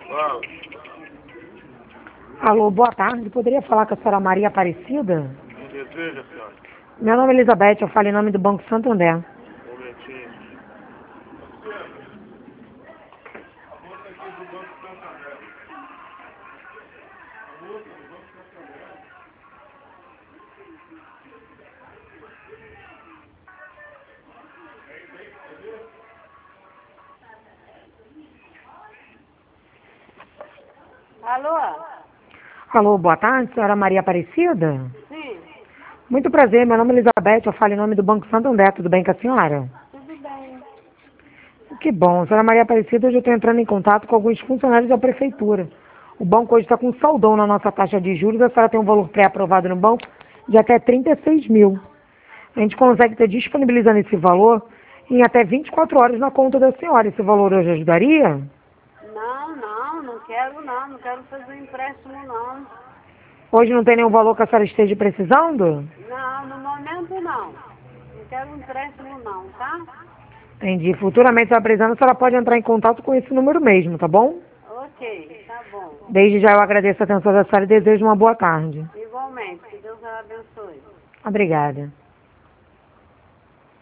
Fala. Alô, boa tarde. Poderia falar com a senhora Maria Aparecida? Quem deseja, senhora? Meu nome é Elizabeth, eu falo em nome do Banco Santander. Um momentinho. A moça aqui do Banco Santander. A moça do Banco Santander. Alô? Alô, boa tarde, senhora Maria Aparecida? Sim, Muito prazer, meu nome é Elizabeth, eu falo em nome do Banco Santander, tudo bem com a senhora? tudo bem. Que bom, senhora Maria Aparecida, hoje eu estou entrando em contato com alguns funcionários da prefeitura. O banco hoje está com um saldão na nossa taxa de juros, a senhora tem um valor pré-aprovado no banco de até 36 mil. A gente consegue estar disponibilizando esse valor em até 24 horas na conta da senhora. Esse valor hoje ajudaria? Não quero fazer empréstimo não. Hoje não tem nenhum valor que a senhora esteja precisando? Não, no momento não. Não quero empréstimo não, tá? Entendi. Futuramente, se ela precisando, a senhora pode entrar em contato com esse número mesmo, tá bom? Ok, tá bom. Desde já eu agradeço a atenção da senhora e desejo uma boa tarde. Igualmente, que Deus a abençoe. Obrigada.